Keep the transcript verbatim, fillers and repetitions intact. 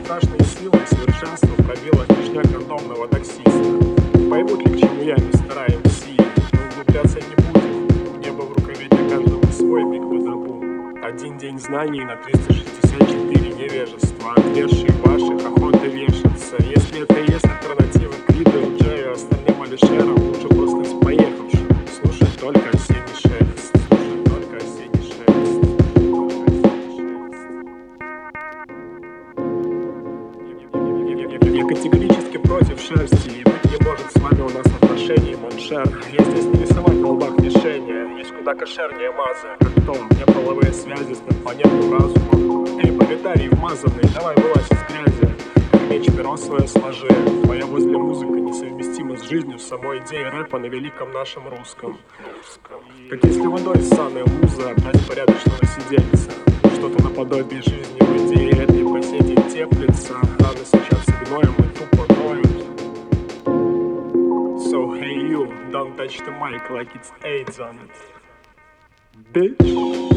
страшной силой совершенство пробило лишняк рандомного таксиста. Поймут ли, к чему я, мистера эм си? Но углубляться не будем. Небо в рукаве для каждого свой биг по добу. Один день знаний на триста шестьдесят четыре невежества. Отвершие ваших охоты вешаться. Если это и есть альтернатива к лидеру Джею и остальным алишерам, лучше просто с поехавшим. Слушать только осенний шелест. Слушать только осенний шелест. Я категорически против шерсти, и быть не может с вами у нас отношений, моншер. Я здесь не рисовать на лбах мишени, есть куда кошернее мазы. Как том, мне половые связи с инопланетным разумом. Эй, пролетарий вмазанный, давай вылазь из грязи. Как меч перо свое сложи. Твоя возле музыка несовместима с жизнью, с самой идеей рэпа на великом нашем русском. Как если водой ссаная муза обрать порядочного сидельца. Что-то наподобие жизни в идее этой по сей день теплится. Раны сейчас гноем и тупо ноют. So hey you, don't touch the mic like it's AIDS on it, bitch.